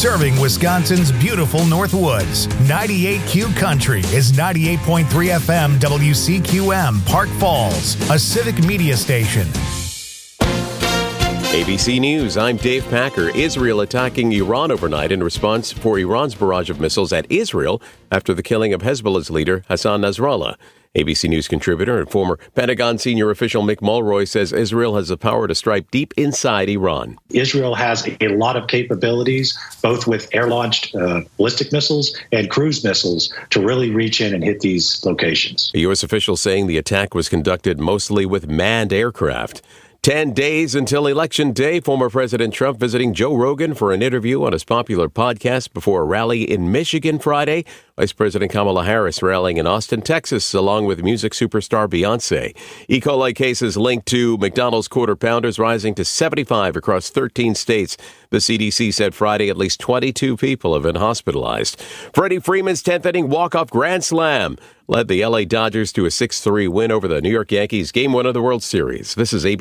serving Wisconsin's beautiful North Woods. 98Q Country is 98.3 FM WCQM, Park Falls, a civic media station. ABC News, I'm Dave Packer. Israel attacking Iran overnight in response for Iran's barrage of missiles at Israel after the killing of Hezbollah's leader, Hassan Nasrallah. ABC News contributor and former Pentagon senior official Mick Mulroy says Israel has the power to strike deep inside Iran. Israel has a lot of capabilities, both with air-launched ballistic missiles and cruise missiles, to really reach in and hit these locations. A U.S. official saying the attack was conducted mostly with manned aircraft. 10 days until Election Day, former President Trump visiting Joe Rogan for an interview on his popular podcast before a rally in Michigan Friday. Vice President Kamala Harris rallying in Austin, Texas, along with music superstar Beyonce. E. coli cases linked to McDonald's Quarter Pounders rising to 75 across 13 states. The CDC said Friday at least 22 people have been hospitalized. Freddie Freeman's 10th inning walk-off grand slam led the LA Dodgers to a 6-3 win over the New York Yankees, Game 1 of the World Series. This is ABC.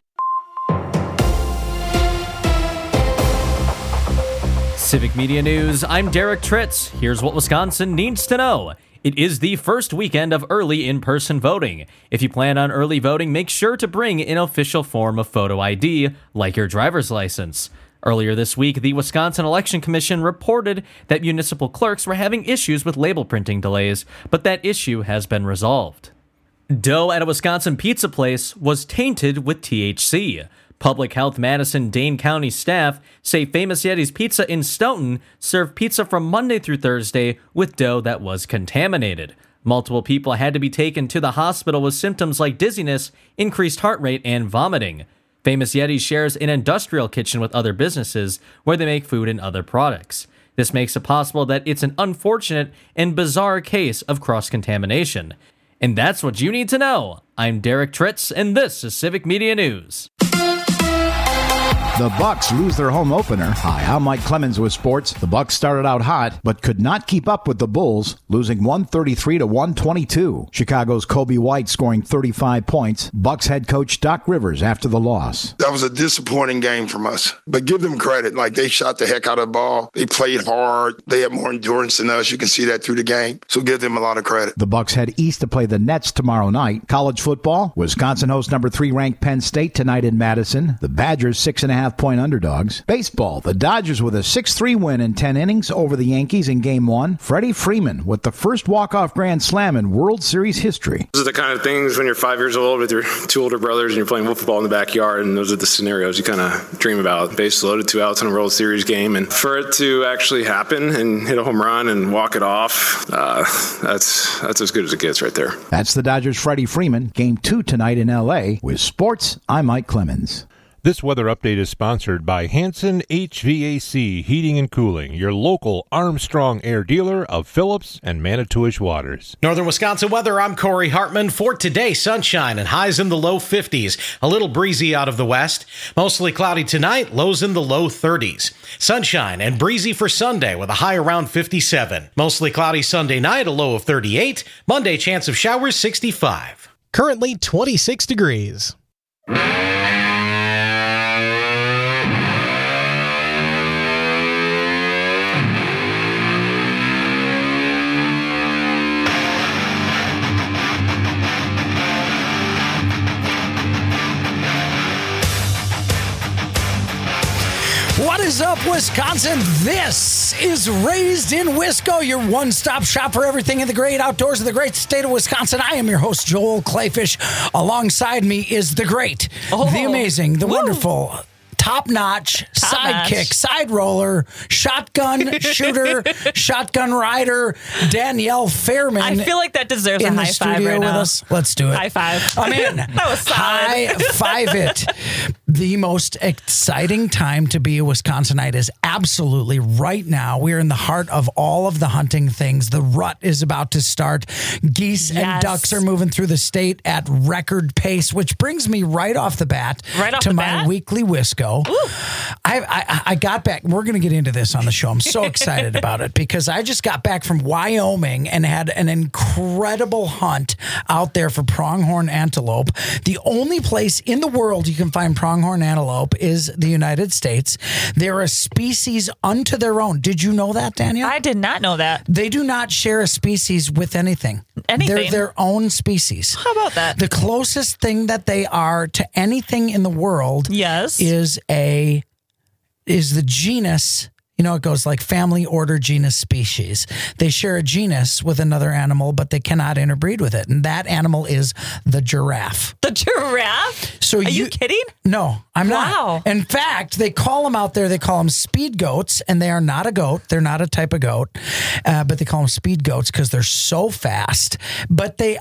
Civic Media News, I'm Derek Tritz. Here's what Wisconsin needs to know. It is the first weekend of early in-person voting. If you plan on early voting, make sure to bring an official form of photo ID, like your driver's license. Earlier this week, the Wisconsin Election Commission reported that municipal clerks were having issues with label printing delays, but that issue has been resolved. Dough at a Wisconsin pizza place was tainted with THC. Public Health Madison Dane County staff say Famous Yeti's Pizza in Stoughton served pizza from Monday through Thursday with dough that was contaminated. Multiple people had to be taken to the hospital with symptoms like dizziness, increased heart rate, and vomiting. Famous Yeti shares an industrial kitchen with other businesses where they make food and other products. This makes it possible that it's an unfortunate and bizarre case of cross-contamination. And that's what you need to know. I'm Derek Tritz, and this is Civic Media News. The Bucks lose their home opener. Hi, I'm Mike Clemens with sports. The Bucks started out hot, but could not keep up with the Bulls, losing 133-122. Chicago's Kobe White scoring 35 points. Bucks head coach Doc Rivers after the loss. That was a disappointing game from us, but give them credit. Like, they shot the heck out of the ball. They played hard. They had more endurance than us. You can see that through the game. So give them a lot of credit. The Bucks head east to play the Nets tomorrow night. College football, Wisconsin hosts number 3 ranked Penn State tonight in Madison. The Badgers 6.5-point underdogs. Baseball, the Dodgers with a 6-3 win in 10 innings over the Yankees in Game 1. Freddie Freeman with the first walk-off grand slam in World Series history. Those are the kind of things when you're 5 years old with your 2 older brothers and you're playing football in the backyard, and those are the scenarios you kind of dream about. Base loaded, 2 outs in a World Series game, and for it to actually happen and hit a home run and walk it off, that's as good as it gets right there. That's the Dodgers' Freddie Freeman. Game 2 tonight in L.A. With sports, I'm Mike Clemens. This weather update is sponsored by Hanson HVAC Heating and Cooling, your local Armstrong Air dealer of Phillips and Manitowish Waters. Northern Wisconsin weather, I'm Corey Hartman. For today, sunshine and highs in the low 50s. A little breezy out of the west. Mostly cloudy tonight, lows in the low 30s. Sunshine and breezy for Sunday with a high around 57. Mostly cloudy Sunday night, a low of 38. Monday, chance of showers, 65. Currently 26 degrees. What is up, Wisconsin? This is Raised in Wisco, your one-stop shop for everything in the great outdoors of the great state of Wisconsin. I am your host, Joel Clayfish. Alongside me is the great, the amazing, the wonderful, top-notch, sidekick, side roller, shotgun shooter, shotgun rider, Danielle Fairman. I feel like that deserves a high five right now. Let's do it. High five. I'm in. That was solid. High five it. The most exciting time to be a Wisconsinite is absolutely right now. We're in the heart of all of the hunting things. The rut is about to start. Geese and ducks are moving through the state at record pace, which brings me right off the bat to my weekly Wisco. Ooh. I got back. We're going to get into this on the show. I'm so excited about it because I just got back from Wyoming and had an incredible hunt out there for pronghorn antelope. The only place in the world you can find pronghorn antelope is the United States. They're a species unto their own. Did you know that, Danielle? I did not know that. They do not share a species with anything. They're their own species. How about that? The closest thing that they are to anything in the world is the genus. You know, it goes like family, order, genus, species. They share a genus with another animal, but they cannot interbreed with it. And that animal is the giraffe. The giraffe? So Are you kidding? No, I'm not. Wow. In fact, they call them out there, they call them speed goats, and they are not a goat. They're not a type of goat, but they call them speed goats because they're so fast. But they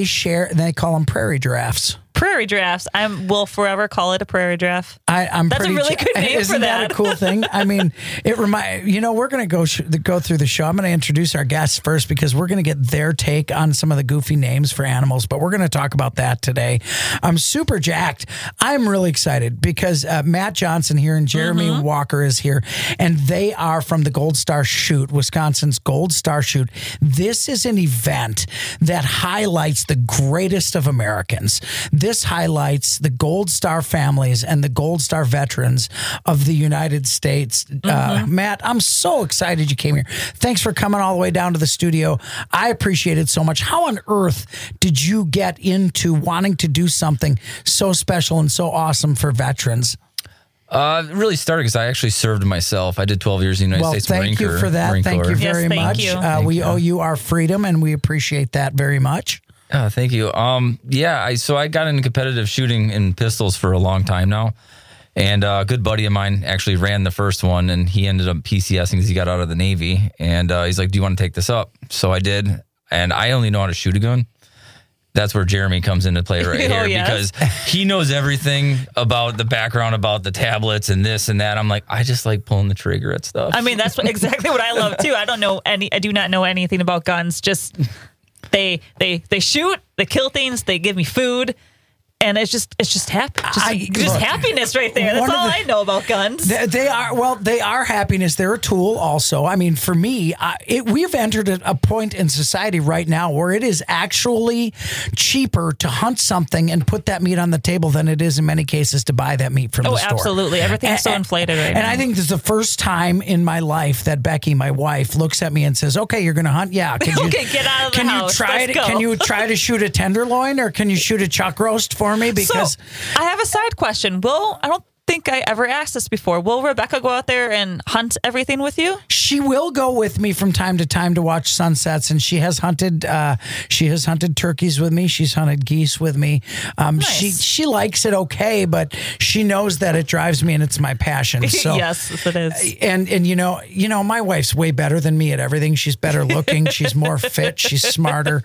call them prairie giraffes. Prairie giraffes. I will forever call it a prairie giraffe. That's a really good name isn't for that. That a cool thing? I mean, we're going to go through the show. I'm going to introduce our guests first because we're going to get their take on some of the goofy names for animals, but we're going to talk about that today. I'm super jacked. I'm really excited because Matt Johnson here and Jeremy Walker is here, and they are from the Gold Star Shoot, Wisconsin's Gold Star Shoot. This is an event that highlights the greatest of Americans. This highlights the Gold Star families and the Gold Star veterans of the United States. Matt, I'm so excited you came here. Thanks for coming all the way down to the studio. I appreciate it so much. How on earth did you get into wanting to do something so special and so awesome for veterans? It really started because I actually served myself. I did 12 years in the United States Marine Corps. Thank you for that. Thank you very much. We owe you our freedom, and we appreciate that very much. Oh, thank you. So I got into competitive shooting in pistols for a long time now. And a good buddy of mine actually ran the first one, and he ended up PCSing because he got out of the Navy. And he's like, do you want to take this up? So I did. And I only know how to shoot a gun. That's where Jeremy comes into play right here because he knows everything about the background, about the tablets and this and that. I'm like, I just like pulling the trigger at stuff. I mean, that's exactly what I love too. I do not know anything about guns. Just they shoot, they kill things, they give me food. And it's just happiness right there. That's all I know about guns. They are happiness. They're a tool also. I mean, for me, we've entered a point in society right now where it is actually cheaper to hunt something and put that meat on the table than it is in many cases to buy that meat from the store. Oh, absolutely. Everything's so inflated right now. And I think this is the first time in my life that Becky, my wife, looks at me and says, okay, you're going to hunt? Yeah. Okay, get out of the house. Can you try to shoot a tenderloin or can you shoot a chuck roast for me? Because I have a side question. I don't think I ever asked this before. Will Rebecca go out there and hunt everything with you? She will go with me from time to time to watch sunsets, and she has hunted turkeys with me. She's hunted geese with me. Nice. She likes it okay, but she knows that it drives me and it's my passion. So yes, it is. And you know, my wife's way better than me at everything. She's better looking. She's more fit. She's smarter.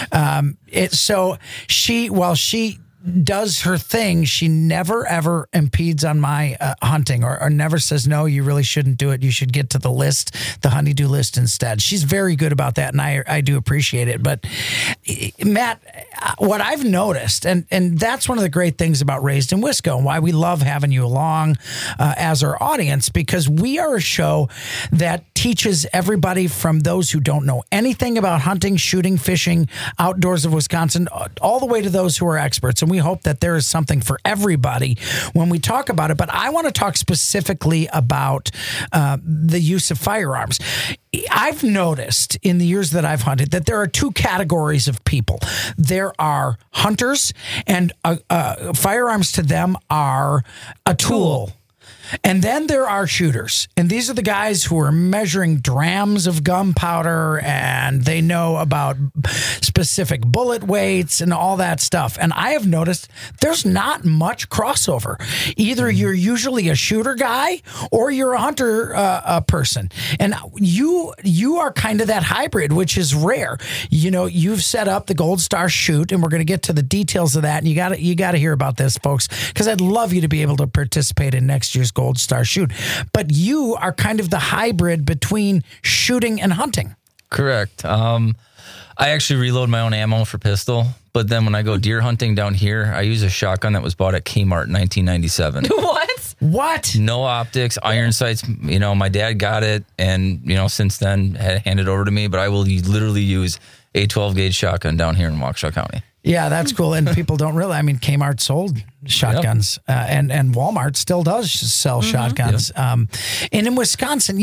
So she does her thing, she never ever impedes on my hunting or never says, no, you really shouldn't do it. You should get to the list, the honeydew list instead. She's very good about that, and I do appreciate it. But Matt, what I've noticed, and that's one of the great things about Raised in Wisco and why we love having you along as our audience, because we are a show that teaches everybody from those who don't know anything about hunting, shooting, fishing, outdoors of Wisconsin, all the way to those who are experts. And we hope that there is something for everybody when we talk about it. But I want to talk specifically about the use of firearms. I've noticed in the years that I've hunted that there are two categories of people. There are hunters, and firearms to them are a tool. And then there are shooters, and these are the guys who are measuring drams of gunpowder, and they know about specific bullet weights and all that stuff. And I have noticed there's not much crossover. Either you're usually a shooter guy or you're a hunter person. And you are kind of that hybrid, which is rare. You know, you've set up the Gold Star Shoot, and we're going to get to the details of that. And you got to hear about this, folks, because I'd love you to be able to participate in next year's Gold Star Shoot. But you are kind of the hybrid between shooting and hunting. Correct. I actually reload my own ammo for pistol, but then when I go deer hunting down here, I use a shotgun that was bought at Kmart in 1997. What? What? No optics, iron sights. My dad got it, and since then had handed over to me. But I will literally use a 12 gauge shotgun down here in Waukesha County. Yeah, that's cool. And people don't realize. I mean, Kmart sold shotguns, and Walmart still does sell shotguns. Yep. And in Wisconsin,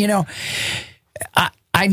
I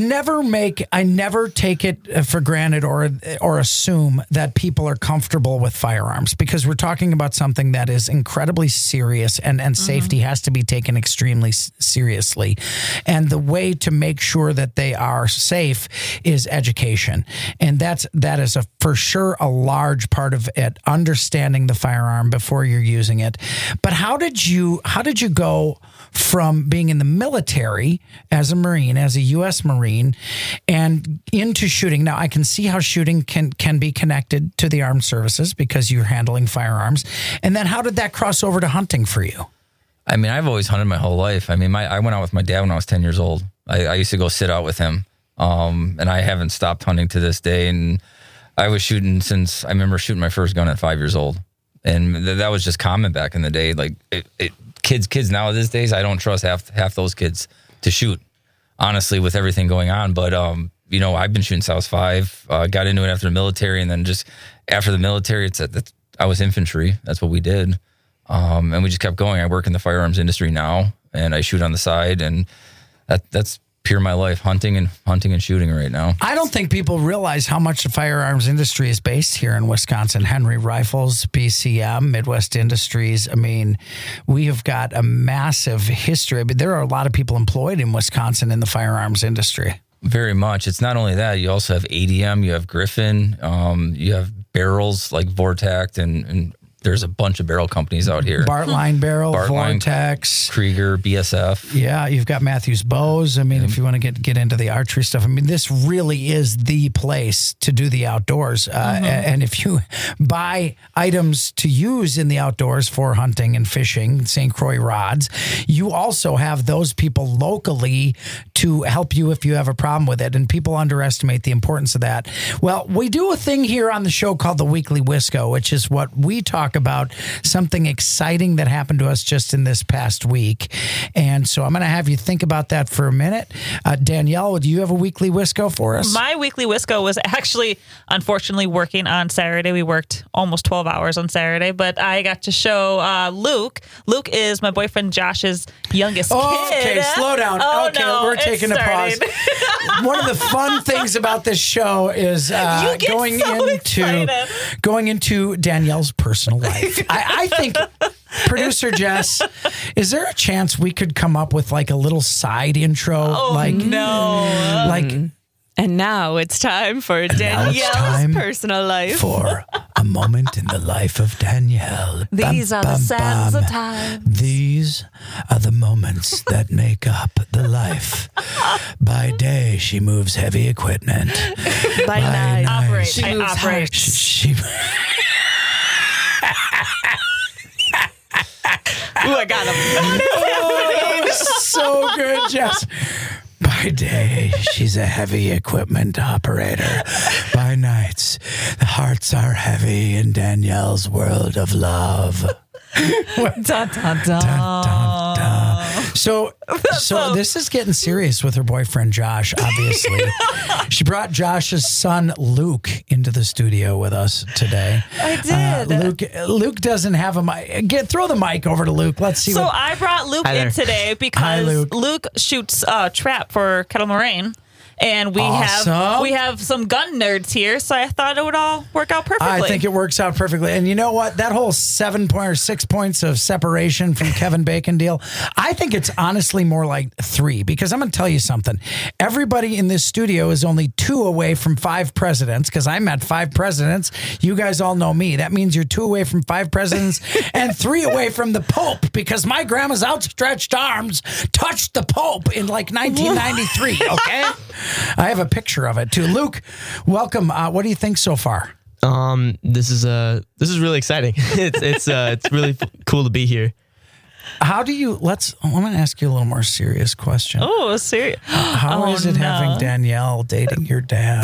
never take it for granted or assume that people are comfortable with firearms, because we're talking about something that is incredibly serious, and safety has to be taken extremely seriously. And the way to make sure that they are safe is education. And that is for sure a large part of it, understanding the firearm before you're using it. But how did you go from being in the military as a Marine, as a U.S. Marine, and into shooting? Now, I can see how shooting can be connected to the armed services because you're handling firearms. And then how did that cross over to hunting for you? I mean, I've always hunted my whole life. I mean, I went out with my dad when I was 10 years old. I used to go sit out with him, and I haven't stopped hunting to this day. And I was shooting since I remember shooting my first gun at 5 years old. And that was just common back in the day. Like, kids now these days, I don't trust half those kids to shoot, honestly, with everything going on. But I've been shooting South 5, got into it after the military, and then just after the military, I was infantry. That's what we did, and we just kept going. I work in the firearms industry now, and I shoot on the side, and that's pure my life, hunting and shooting right now. I don't think people realize how much the firearms industry is based here in Wisconsin. Henry Rifles, BCM, Midwest Industries. I mean, we have got a massive history. But there are a lot of people employed in Wisconsin in the firearms industry. Very much. It's not only that. You also have ADM, you have Griffin, you have barrels like Vortact, and there's a bunch of barrel companies out here. Bartline Barrel, Vortex, Krieger, BSF. Yeah, you've got Matthews Bows. I mean, if you want to get into the archery stuff, I mean, this really is the place to do the outdoors. And if you buy items to use in the outdoors for hunting and fishing, St. Croix rods, you also have those people locally to help you if you have a problem with it. And people underestimate the importance of that. Well, we do a thing here on the show called the Weekly Wisco, which is what we talk about, something exciting that happened to us just in this past week. And so I'm going to have you think about that for a minute. Danielle, do you have a Weekly Wisco for us? My Weekly Wisco was actually, unfortunately, working on Saturday. We worked almost 12 hours on Saturday, but I got to show Luke. Luke is my boyfriend Josh's youngest kid. Okay, slow down. Oh, okay, no, we're taking a pause. One of the fun things about this show is going into Danielle's personal life. I think, producer Jess, is there a chance we could come up with like a little side intro? And now it's time for Danielle's personal life. For a moment in the life of Danielle. These are the sands of time. These are the moments that make up the life. By day, she moves heavy equipment. By night, she moves hard. Ooh, I got him. So good, Jess. By day, she's a heavy equipment operator. By nights, the hearts are heavy in Danielle's world of love. Dun, dun, dun. Dun, dun, dun. So this is getting serious with her boyfriend, Josh, obviously. She brought Josh's son, Luke, into the studio with us today. I did. Luke doesn't have a mic. Throw the mic over to Luke. Let's see. I brought Luke in today because Luke shoots trap for Kettle Moraine. And we have some gun nerds here, so I thought it would all work out perfectly. I think it works out perfectly. And you know what? That whole 7 point or 6 points of separation from Kevin Bacon deal, I think it's honestly more like 3, because I'm going to tell you something. Everybody in this studio is only 2 away from 5 presidents, because I met 5 presidents. You guys all know me. That means you're 2 away from 5 presidents and 3 away from the Pope, because my grandma's outstretched arms touched the Pope in like 1993, okay? I have a picture of it too. Luke, welcome. What do you think so far? This is really exciting. It's really cool to be here. How do you? I'm going to ask you a little more serious question. Oh, serious? How is it having Danielle dating your dad?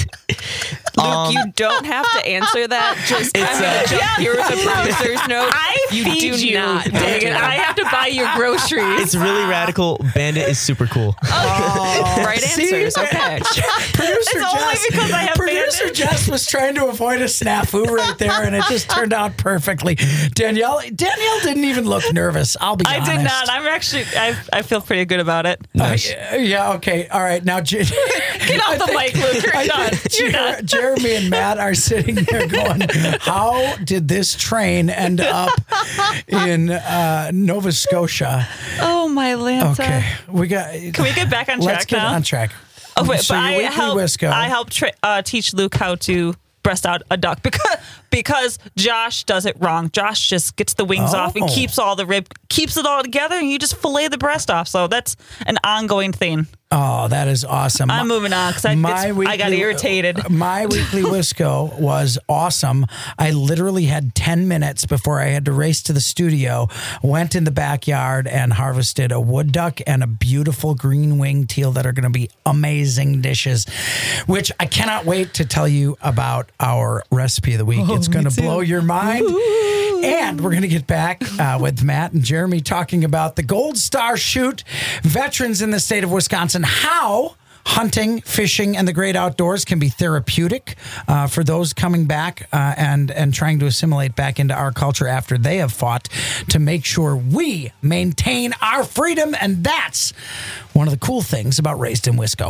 Luke, you don't have to answer that. Just jump here with a producer's note. I You feed do you. not. Dang it. I have to buy your groceries. It's really radical. Bandit is super cool. Right answers. Okay. Producer only because I have Producer Jess was trying to avoid a snafu right there, and it just turned out perfectly. Danielle didn't even look nervous. I'll be honest. I did not. I'm actually, I feel pretty good about it. Nice. Yeah, okay. All right. Now, get off the mic, Luke. You're done. Jeremy and Matt are sitting there going, how did this train end up in Nova Scotia? Oh, my Lanta. Okay. Can we get back on track Let's get now? on track. Oh, wait, So but your weekly Wisco. I helped teach Luke how to breast out a duck because Josh does it wrong. Josh just gets the wings off and keeps it all together, and you just fillet the breast off. So that's an ongoing thing. Oh, that is awesome. I'm moving on because I got irritated. My weekly Wisco was awesome. I literally had 10 minutes before I had to race to the studio, went in the backyard and harvested a wood duck and a beautiful green winged teal that are going to be amazing dishes, which I cannot wait to tell you about our recipe of the week. It's going to blow your mind. Ooh. And we're going to get back with Matt and Jeremy talking about the Gold Star Shoot veterans in the state of Wisconsin, how hunting, fishing, and the great outdoors can be therapeutic for those coming back and trying to assimilate back into our culture after they have fought to make sure we maintain our freedom. And that's one of the cool things about Raised in Wisco.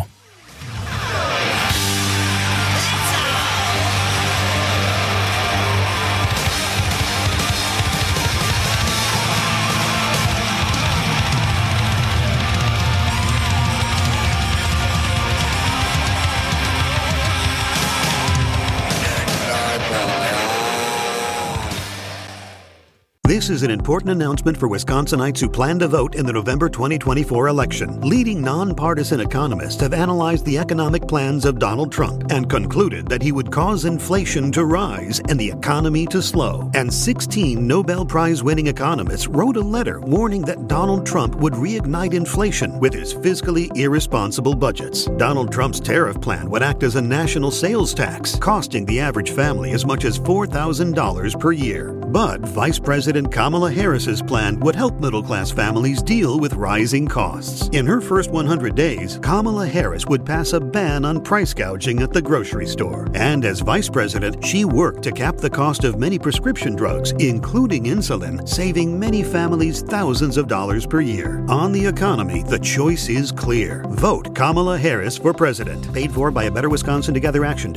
This is an important announcement for Wisconsinites who plan to vote in the November 2024 election. Leading nonpartisan economists have analyzed the economic plans of Donald Trump and concluded that he would cause inflation to rise and the economy to slow. And 16 Nobel Prize-winning economists wrote a letter warning that Donald Trump would reignite inflation with his fiscally irresponsible budgets. Donald Trump's tariff plan would act as a national sales tax, costing the average family as much as $4,000 per year. But Vice President Kamala Harris's plan would help middle-class families deal with rising costs. In her first 100 days, Kamala Harris would pass a ban on price gouging at the grocery store. And as vice president, she worked to cap the cost of many prescription drugs, including insulin, saving many families thousands of dollars per year. On the economy, the choice is clear. Vote Kamala Harris for president. Paid for by A Better Wisconsin Together Action,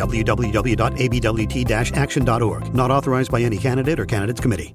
www.abwt-action.org. Not authorized by any candidate or candidates committee.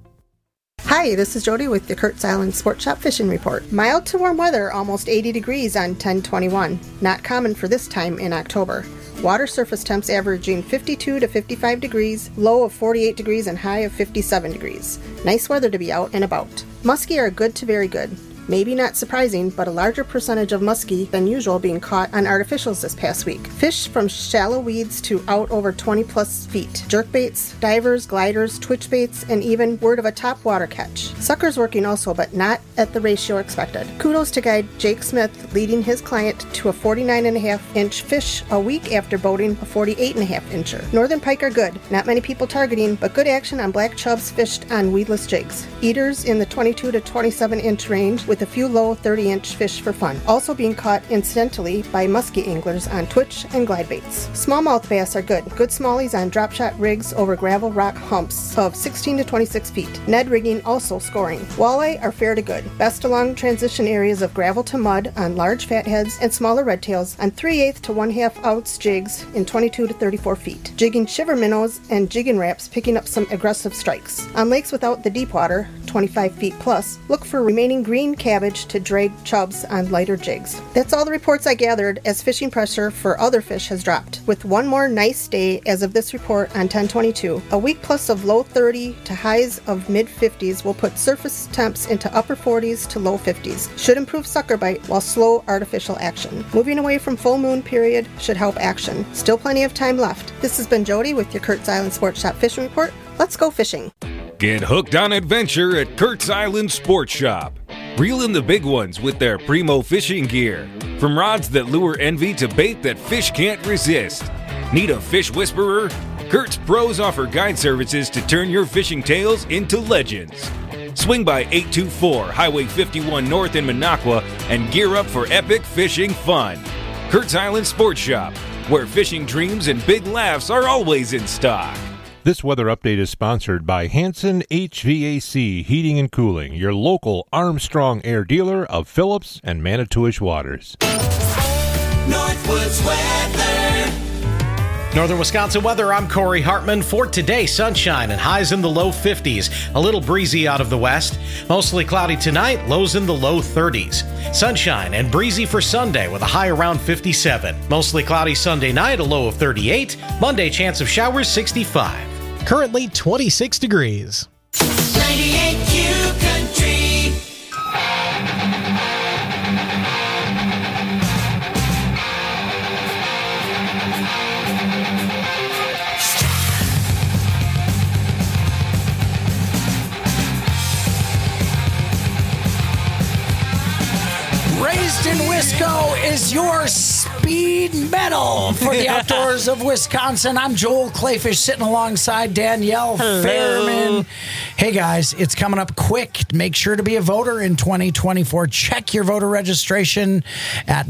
Hi, this is Jody with the Kurtz Island Sport Shop Fishing Report. Mild to warm weather, almost 80 degrees on 10/21. Not common for this time in October. Water surface temps averaging 52 to 55 degrees, low of 48 degrees and high of 57 degrees. Nice weather to be out and about. Muskie are good to very good. Maybe not surprising, but a larger percentage of muskie than usual being caught on artificials this past week. Fish from shallow weeds to out over 20 plus feet. Jerkbaits, divers, gliders, twitch baits, and even word of a top water catch. Suckers working also, but not at the ratio expected. Kudos to guide Jake Smith leading his client to a 49.5-inch fish a week after boating a 48.5-incher. Northern pike are good. Not many people targeting, but good action on black chubs fished on weedless jigs. Eaters in the 22 to 27-inch range with a few low 30-inch fish for fun. Also being caught incidentally by muskie anglers on twitch and glide baits. Smallmouth bass are good. Good smallies on drop shot rigs over gravel rock humps of 16 to 26 feet. Ned rigging also scoring. Walleye are fair to good. Best along transition areas of gravel to mud on large fatheads and smaller redtails on 3/8 to 1/2 ounce jigs in 22 to 34 feet. Jigging shiver minnows and jigging wraps picking up some aggressive strikes. On lakes without the deep water, 25 feet plus, look for remaining green cabbage to drag chubs on lighter jigs. That's all the reports I gathered as fishing pressure for other fish has dropped. With one more nice day as of this report on 10/22, a week plus of low 30 to highs of mid 50s will put surface temps into upper 40s to low 50s. Should improve sucker bite while slow artificial action. Moving away from full moon period should help action. Still plenty of time left. This has been Jody with your Kurtz Island Sports Shop Fishing Report. Let's go fishing. Get hooked on adventure at Kurtz Island Sports Shop. Reel in the big ones with their primo fishing gear. From rods that lure envy to bait that fish can't resist. Need a fish whisperer? Kurtz pros offer guide services to turn your fishing tales into legends. Swing by 824 Highway 51 North in Minocqua and gear up for epic fishing fun. Kurt's Island Sports Shop, where fishing dreams and big laughs are always in stock. This weather update is sponsored by Hanson HVAC Heating and Cooling, your local Armstrong Air dealer of Phillips and Manitowish Waters. Northwoods weather. Northern Wisconsin weather, I'm Corey Hartman. For today, sunshine and highs in the low 50s. A little breezy out of the west. Mostly cloudy tonight, lows in the low 30s. Sunshine and breezy for Sunday with a high around 57. Mostly cloudy Sunday night, a low of 38. Monday, chance of showers 65. Currently 26 degrees. 98Q Country. Raised in Wisco is your speed medal for the outdoors of Wisconsin. I'm Joel Clayfish sitting alongside Danielle Fairman. Hey guys, it's coming up quick. Make sure to be a voter in 2024. Check your voter registration at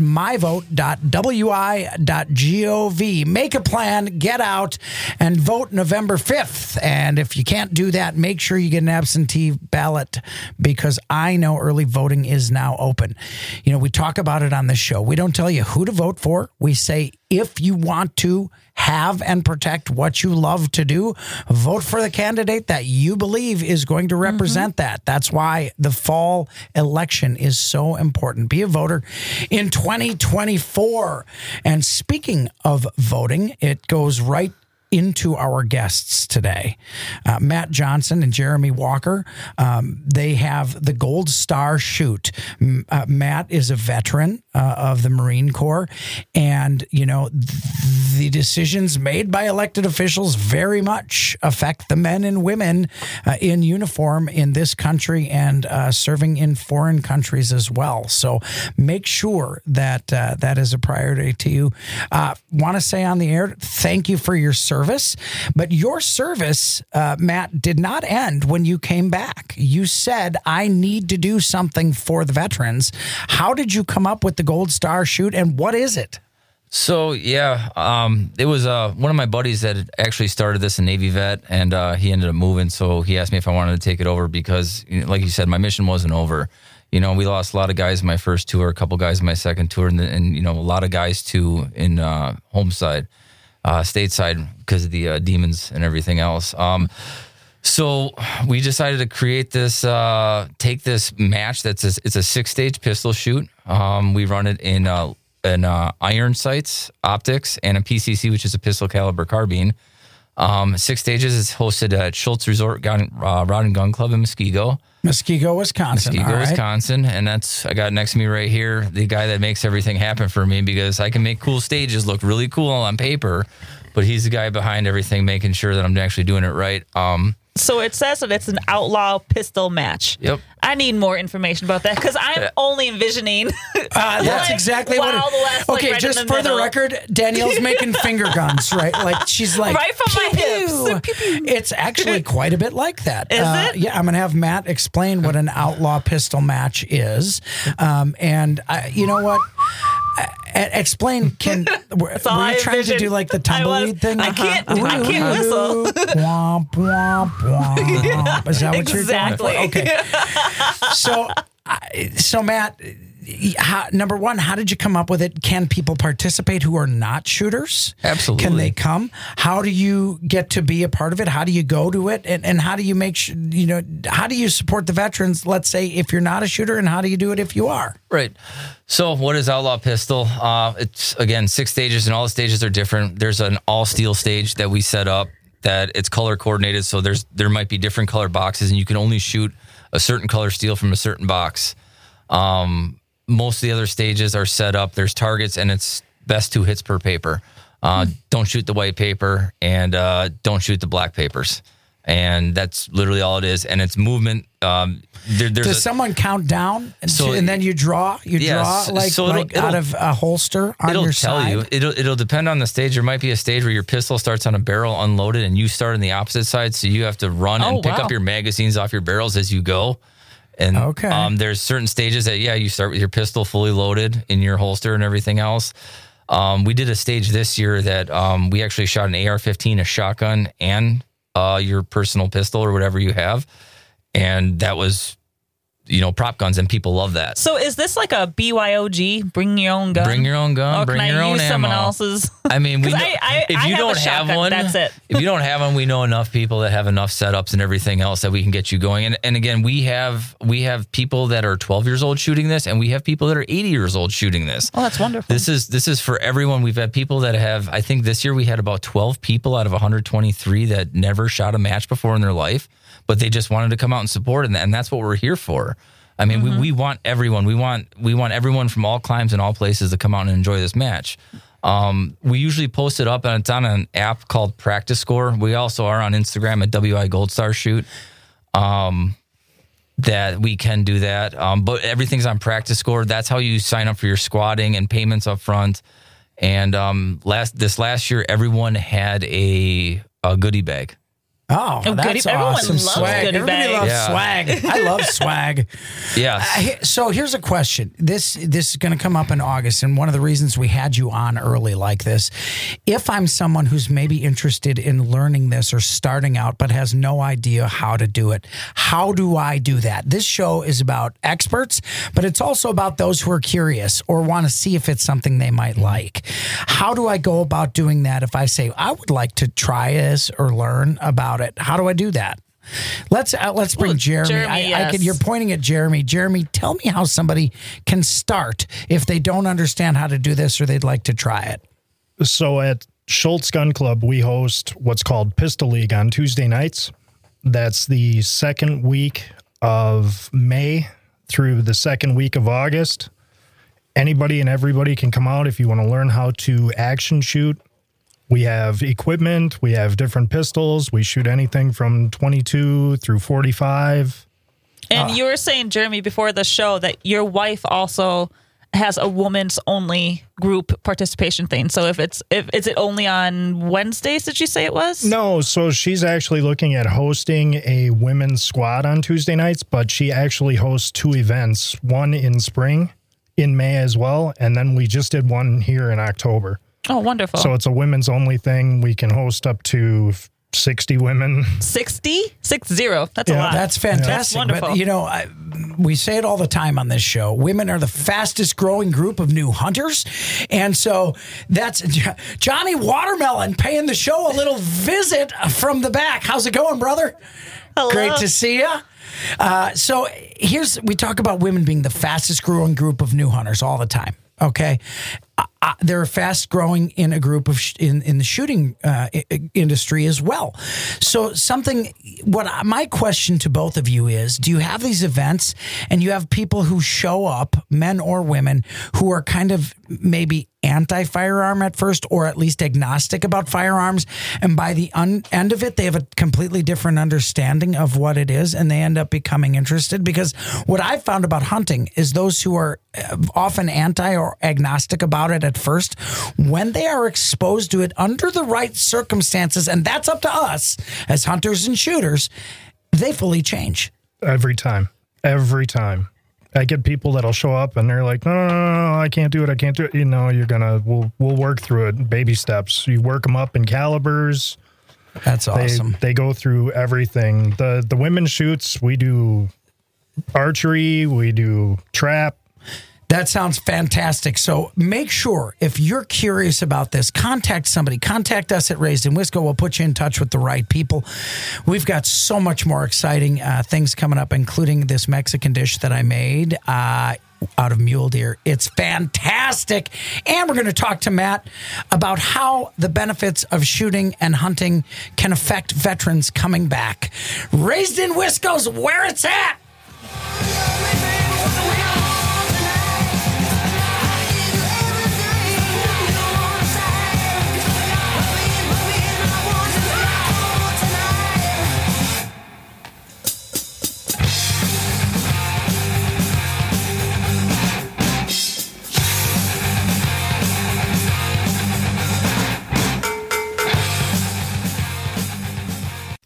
myvote.wi.gov. Make a plan, get out, and vote November 5th. And if you can't do that, make sure you get an absentee ballot because I know early voting is now open. You know, we talk about it on this show. We don't tell you who to vote for. We say if you want to have and protect what you love to do, vote for the candidate that you believe is going to represent that. That's why the fall election is so important. Be a voter in 2024. And speaking of voting, it goes right into our guests today. Matt Johnson and Jeremy Walker, they have the Gold Star Shoot. Matt is a veteran of the Marine Corps, and, you know, the decisions made by elected officials very much affect the men and women in uniform in this country and serving in foreign countries as well. So make sure that that is a priority to you. Want to say on the air, thank you for your service. But your service, Matt, did not end when you came back. You said, I need to do something for the veterans. How did you come up with the Gold Star Shoot, and what is it? So, it was one of my buddies that had actually started this, a Navy vet, and he ended up moving. So he asked me if I wanted to take it over because, you know, like you said, my mission wasn't over. You know, we lost a lot of guys in my first tour, a couple guys in my second tour, and you know, a lot of guys, too, in homeside. Stateside because of the demons and everything else. So we decided to create this, take this match it's a 6-stage pistol shoot. We run it in iron sights, optics, and a PCC, which is a pistol caliber carbine. 6 stages is hosted at Schultz Resort Rod and Gun Club in Muskego, Wisconsin. Wisconsin. And I got next to me right here, the guy that makes everything happen for me because I can make cool stages look really cool on paper, but he's the guy behind everything, making sure that I'm actually doing it right. So it says that it's an outlaw pistol match. Yep. I need more information about that because I'm only envisioning. That's exactly what. Okay, right just for the record, Danielle's making finger guns, right? Like she's like right from my hips. It's actually quite a bit like that. Is it? Yeah, I'm gonna have Matt explain what an outlaw pistol match is, and you know what. Explain. Were you trying to do like the tumbleweed thing? I can't whistle. Womp, womp, womp. Is that what you're doing? Exactly. Okay. So Matt, number one, how did you come up with it? Can people participate who are not shooters? Absolutely. Can they come? How do you get to be a part of it? How do you go to it? And how do you make sure, you know, how do you support the veterans, let's say, if you're not a shooter, and how do you do it if you are? Right. So what is Outlaw Pistol? It's, again, 6 stages, and all the stages are different. There's an all-steel stage that we set up that it's color coordinated, so there might be different color boxes, and you can only shoot a certain color steel from a certain box. Most of the other stages are set up. There's targets, and it's best 2 hits per paper. Don't shoot the white paper, and don't shoot the black papers. And that's literally all it is. And it's movement. Does someone count down and then you draw? Draw like out of a holster on your side? It'll depend on the stage. There might be a stage where your pistol starts on a barrel unloaded and you start on the opposite side. So you have to run and pick up your magazines off your barrels as you go. And there's certain stages that, you start with your pistol fully loaded in your holster and everything else. We did a stage this year that we actually shot an AR-15, a shotgun, and your personal pistol or whatever you have. And that was, prop guns, and people love that. So is this like a BYOG, bring your own gun? Bring your own gun, or bring your own ammo. Someone else's? I mean, we know, if you don't have one, that's it. If you don't have one, we know enough people that have enough setups and everything else that we can get you going. And again, we have people that are 12 years old shooting this, and we have people that are 80 years old shooting this. Oh, that's wonderful. This is for everyone. We've had people that have, I think this year we had about 12 people out of 123 that never shot a match before in their life, but they just wanted to come out and support, and that's what we're here for. I mean, we want everyone. We want everyone from all climes and all places to come out and enjoy this match. We usually post it up, and it's on an app called Practice Score. We also are on Instagram at WI Gold Star Shoot. That we can do that, but everything's on Practice Score. That's how you sign up for your squatting and payments up front. And this last year, everyone had a goodie bag. Oh, that's awesome. Swag. Everybody loves swag. I love swag. Yeah. So here's a question. This is going to come up in August, and one of the reasons we had you on early like this, if I'm someone who's maybe interested in learning this or starting out but has no idea how to do it, how do I do that? This show is about experts, but it's also about those who are curious or want to see if it's something they might like. How do I go about doing that if I say, I would like to try this or learn about it? How do I do that? Let's bring Jeremy. You're pointing at Jeremy. Jeremy, tell me how somebody can start if they don't understand how to do this or they'd like to try it. So at Schultz Gun Club, we host what's called Pistol League on Tuesday nights. That's the second week of May through the second week of August. Anybody and everybody can come out if you want to learn how to action shoot. We have equipment. We have different pistols. We shoot anything from 22 through 45. And you were saying, Jeremy, before the show that your wife also has a women's only group participation thing. So is it only on Wednesdays, did you say it was? No, so she's actually looking at hosting a women's squad on Tuesday nights, but she actually hosts 2 events, one in spring, in May as well, and then we just did one here in October. Oh, wonderful. So it's a women's only thing. We can host up to 60 women. 60? 60. That's a lot. That's fantastic. That's wonderful. But, we say it all the time on this show. Women are the fastest growing group of new hunters. And so that's Johnny Watermelon paying the show a little visit from the back. How's it going, brother? Hello. Great to see you. So we talk about women being the fastest growing group of new hunters all the time. Okay. They're fast growing in a group of in the shooting industry as well. So my question to both of you is, do you have these events and you have people who show up, men or women, who are kind of maybe anti-firearm at first, or at least agnostic about firearms, and by the end of it, they have a completely different understanding of what it is, and they end up becoming interested? Because what I've found about hunting is those who are often anti or agnostic about it at first, when they are exposed to it under the right circumstances, and that's up to us as hunters and shooters, they fully change. Every time. I get people that'll show up and they're like, no, I can't do it. You know, we'll work through it, baby steps. You work them up in calibers. That's awesome. They go through everything. The women shoots, we do archery, we do trap. That sounds fantastic. So make sure, if you're curious about this, contact somebody. Contact us at Raised in Wisco. We'll put you in touch with the right people. We've got so much more exciting things coming up, including this Mexican dish that I made out of mule deer. It's fantastic. And we're going to talk to Matt about how the benefits of shooting and hunting can affect veterans coming back. Raised in Wisco's where it's at.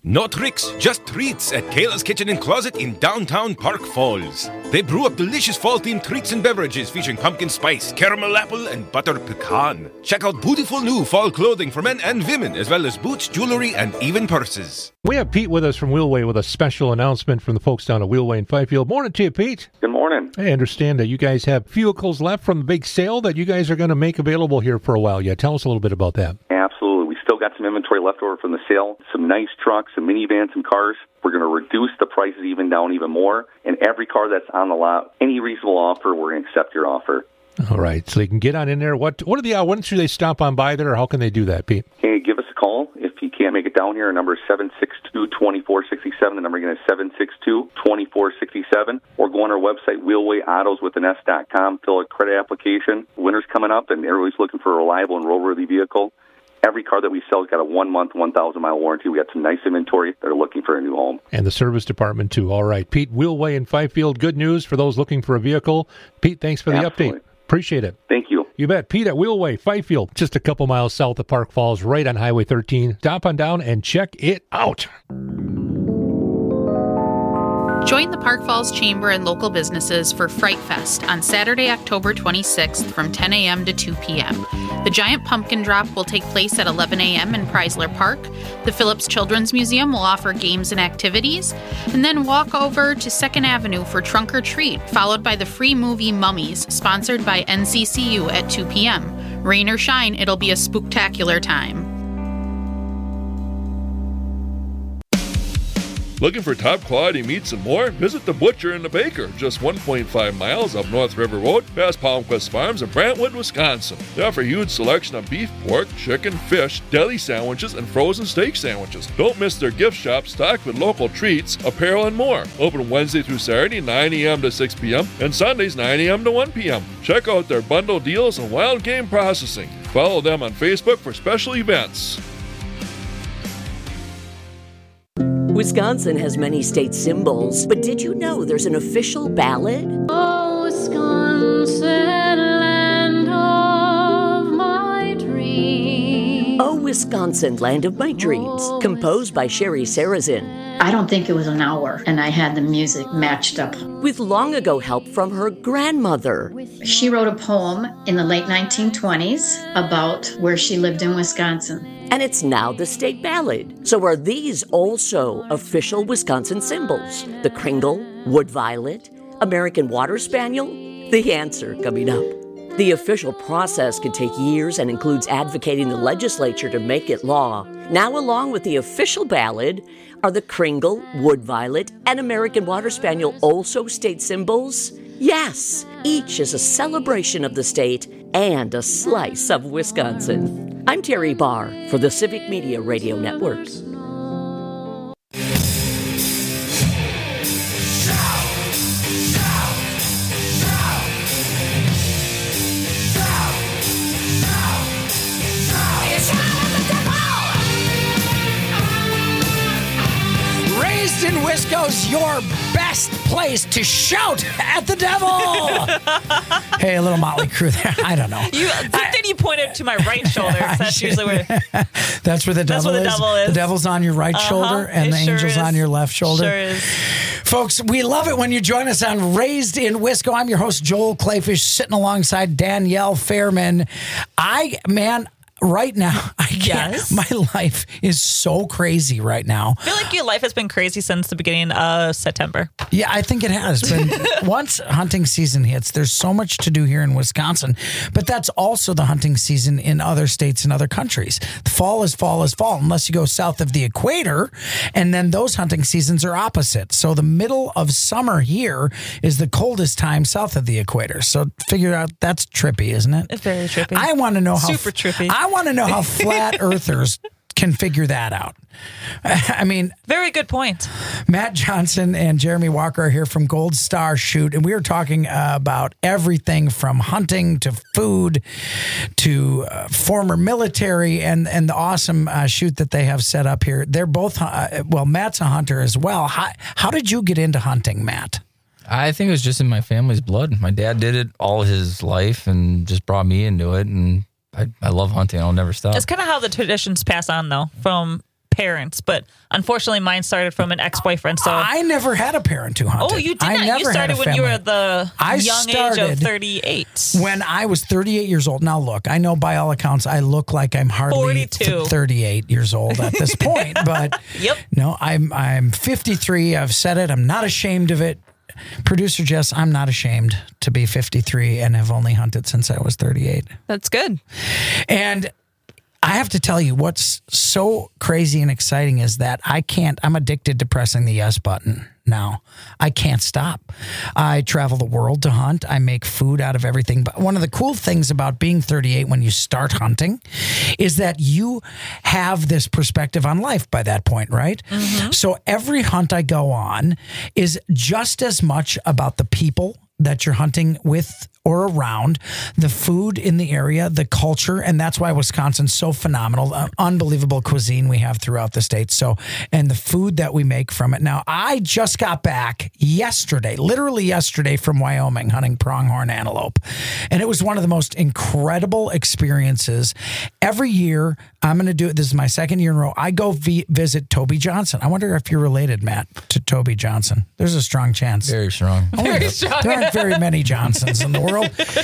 No tricks, just treats at Kayla's Kitchen and Closet in downtown Park Falls. They brew up delicious fall-themed treats and beverages featuring pumpkin spice, caramel apple, and butter pecan. Check out beautiful new fall clothing for men and women, as well as boots, jewelry, and even purses. We have Pete with us from Wheelway with a special announcement from the folks down at Wheelway in Fifield. Morning to you, Pete. Good morning. I understand that you guys have vehicles left from the big sale that you guys are going to make available here for a while. Yeah, tell us a little bit about that. Absolutely. We still got some inventory left over from the sale, some nice trucks, some minivans, some cars. We're going to reduce the prices even more. And every car that's on the lot, any reasonable offer, we're going to accept your offer. All right, so you can get on in there. What are the when should they stop on by there, or how can they do that, Pete? Hey, give us a call. If you can't make it down here, our number is 762-2467. The number again is 762-2467. Or go on our website, wheelwayautos.com, fill a credit application. Winter's coming up, and everybody's looking for a reliable and roadworthy vehicle. Every car that we sell has got a 1-month, 1,000-mile warranty. We got some nice inventory that are looking for a new home. And the service department, too. All right. Pete, Wheelway in Fifield. Good news for those looking for a vehicle. Pete, thanks for the update. Appreciate it. Thank you. You bet. Pete at Wheelway, Fifield, just a couple miles south of Park Falls, right on Highway 13. Stop on down and check it out. Join the Park Falls Chamber and local businesses for Fright Fest on Saturday, October 26th from 10 a.m. to 2 p.m. The Giant Pumpkin Drop will take place at 11 a.m. in Chrysler Park. The Phillips Children's Museum will offer games and activities. And then walk over to 2nd Avenue for Trunk or Treat, followed by the free movie Mummies, sponsored by NCCU at 2 p.m. Rain or shine, it'll be a spooktacular time. Looking for top quality meats and more? Visit The Butcher and the Baker, just 1.5 miles up North River Road, past Palmquist Farms in Brentwood, Wisconsin. They offer a huge selection of beef, pork, chicken, fish, deli sandwiches, and frozen steak sandwiches. Don't miss their gift shop stocked with local treats, apparel, and more. Open Wednesday through Saturday, 9 a.m. to 6 p.m., and Sundays, 9 a.m. to 1 p.m. Check out their bundle deals and wild game processing. Follow them on Facebook for special events. Wisconsin has many state symbols, but did you know there's an official ballad? Oh, Wisconsin, land of my dreams. Oh, Wisconsin, land of my dreams, composed by Sherry Sarazin. I don't think it was an hour, and I had the music matched up. With long ago help from her grandmother. She wrote a poem in the late 1920s about where she lived in Wisconsin. And it's now the state ballad. So are these also official Wisconsin symbols? The Kringle, Wood Violet, American Water Spaniel? The answer coming up. The official process can take years and includes advocating the legislature to make it law. Now, along with the official ballad, are the Kringle, Wood Violet, and American Water Spaniel also state symbols? Yes, each is a celebration of the state and a slice of Wisconsin. I'm Terry Barr for the Civic Media Radio Network. Raised in Wisco's your best place to shout at the devil. Hey, a little Motley Crue there. I don't know. Then you pointed to my right shoulder. That's usually where. That's where the devil is. The devil's on your right shoulder, and the angel's on your left shoulder. Sure is. Folks, we love it when you join us on Raised in Wisco. I'm your host, Joel Clayfish, sitting alongside Danielle Fairman. Right now, I can't. Yes. My life is so crazy right now. I feel like your life has been crazy since the beginning of September. Yeah, I think it has been. Once hunting season hits, there's so much to do here in Wisconsin, but that's also the hunting season in other states and other countries. Fall is fall, unless you go south of the equator, and then those hunting seasons are opposite. So the middle of summer here is the coldest time south of the equator. So figure out, that's trippy, isn't it? It's very trippy. I want to know how super trippy. I want to know how flat earthers can figure that out. I mean, very good point. Matt Johnson and Jeremy Walker are here from Gold Star Shoot, and we are talking about everything from hunting to food to former military and the awesome shoot that they have set up here. They're both, Matt's a hunter as well. How did you get into hunting, Matt? I think it was just in my family's blood. My dad did it all his life and just brought me into it, and I love hunting. I'll never stop. It's kind of how the traditions pass on, though, from parents, but unfortunately mine started from an ex-boyfriend. So I never had a parent who hunted. Oh, you did not. You started when you were the young age of 38. When I was 38 years old. Now, look, I know by all accounts I look like I'm hardly 38 years old at this point, but no, I'm 53. I've said it. I'm not ashamed of it. Producer Jess, I'm not ashamed to be 53 and have only hunted since I was 38. That's good. And I have to tell you, what's so crazy and exciting is that I'm addicted to pressing the yes button now. I can't stop. I travel the world to hunt. I make food out of everything. But one of the cool things about being 38 when you start hunting is that you have this perspective on life by that point, right? Mm-hmm. So every hunt I go on is just as much about the people that you're hunting with or around, the food in the area, the culture, and that's why Wisconsin's so phenomenal. Unbelievable cuisine we have throughout the state. So, and the food that we make from it. Now, I just got back yesterday, literally yesterday, from Wyoming hunting pronghorn antelope, and it was one of the most incredible experiences. Every year, I'm going to do it. This is my second year in a row. I go visit Toby Johnson. I wonder if you're related, Matt, to Toby Johnson. There's a strong chance. Very strong. Very strong. There aren't very many Johnsons in the world.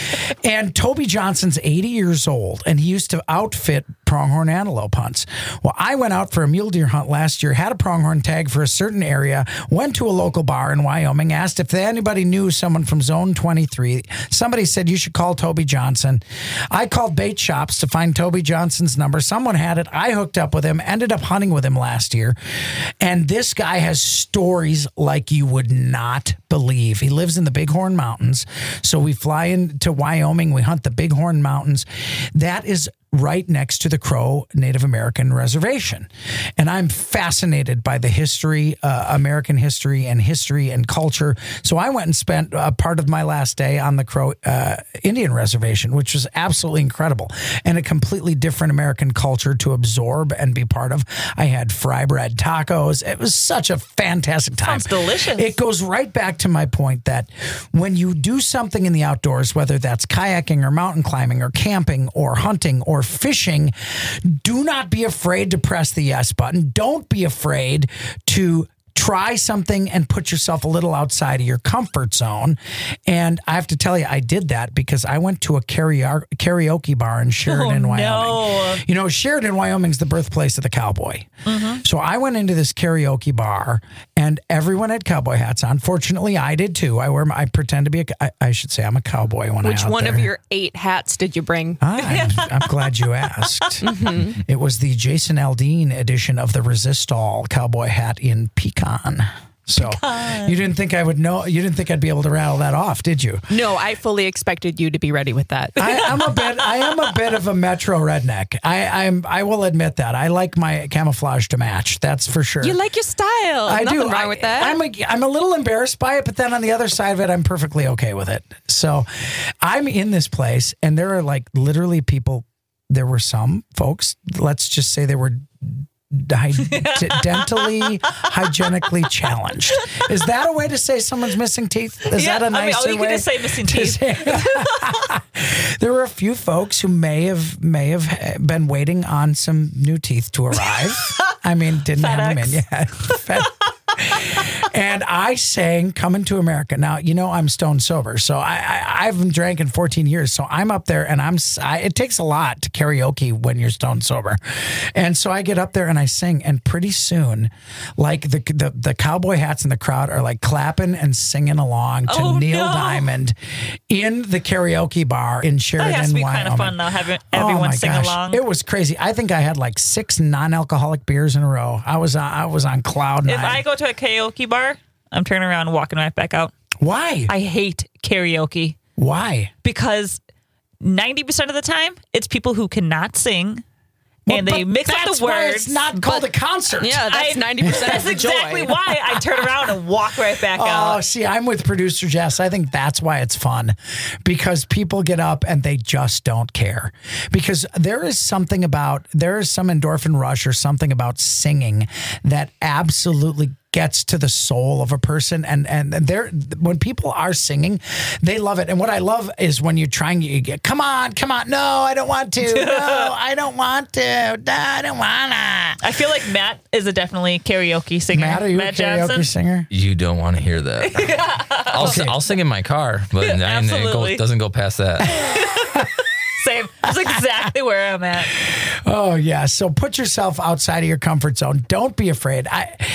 And Toby Johnson's 80 years old, and he used to outfit pronghorn antelope hunts. Well, I went out for a mule deer hunt last year, had a pronghorn tag for a certain area, went to a local bar in Wyoming, asked if anybody knew someone from Zone 23. Somebody said, you should call Toby Johnson. I called bait shops to find Toby Johnson's number. Someone had it. I hooked up with him, ended up hunting with him last year. And this guy has stories like you would not believe. He lives in the Bighorn Mountains. So we fly into Wyoming. We hunt the Bighorn Mountains. That is right next to the Crow Native American Reservation. And I'm fascinated by the history, American history and culture. So I went and spent a part of my last day on the Crow Indian Reservation, which was absolutely incredible and a completely different American culture to absorb and be part of. I had fry bread tacos. It was such a fantastic time. Sounds delicious. It goes right back to my point that when you do something in the outdoors, whether that's kayaking or mountain climbing or camping or hunting or fishing, do not be afraid to press the yes button. Don't be afraid to try something and put yourself a little outside of your comfort zone. And I have to tell you, I did that because I went to a karaoke bar in Sheridan, Wyoming. No. You know, Sheridan, Wyoming's the birthplace of the cowboy. Mm-hmm. So I went into this karaoke bar and everyone had cowboy hats on. Fortunately, I did too. I pretend to be I should say I'm a cowboy when Which I'm out one there. of your 8 hats did you bring? I'm glad you asked. Mm-hmm. It was the Jason Aldean edition of the Resistol cowboy hat in pecan. So you didn't think I would know? You didn't think I'd be able to rattle that off, did you? No, I fully expected you to be ready with that. I am a bit of a metro redneck. I will admit that. I like my camouflage to match. That's for sure. You like your style. Nothing wrong with that. I'm a little embarrassed by it, but then on the other side of it, I'm perfectly okay with it. So I'm in this place, and there are like literally people. There were some folks. Let's just say they were dentally, hygienically challenged. Is that a way to say someone's missing teeth? Is that a nicer way? You can just say missing teeth. There were a few folks who may have been waiting on some new teeth to arrive. I mean, didn't have them in yet. And I sang Coming to America. Now, you know, I'm stone sober, so I haven't drank in 14 years. So I'm up there and it takes a lot to karaoke when you're stone sober. And so I get up there and I sing, and pretty soon, like the cowboy hats in the crowd are like clapping and singing along to Neil Diamond in the karaoke bar in Sheridan, That has to be Wyoming. kind of fun though, having everyone sing along. It was crazy. I think I had like 6 non-alcoholic beers in a row. I was on cloud 9. If I go to a karaoke bar, I'm turning around and walking right back out. Why? I hate karaoke. Why? Because 90% of the time, it's people who cannot sing. And they mix up the words. Why it's not called a concert. Yeah, that's 90% That's of the joy. exactly why I turn around and walk right back out. Oh, see, I'm with producer Jess. I think that's why it's fun, because people get up and they just don't care. Because there is some endorphin rush or something about singing that absolutely gets to the soul of a person, and they're when people are singing, they love it. And what I love is when you're trying, you get, come on, no, I don't want to, no, I don't want to, I don't wanna. I feel like Matt is a definitely karaoke singer. Matt, are you a karaoke singer? You don't want to hear that. I'll sing in my car, but it doesn't go past that. Same. That's exactly where I'm at. Oh, yeah. So put yourself outside of your comfort zone. Don't be afraid.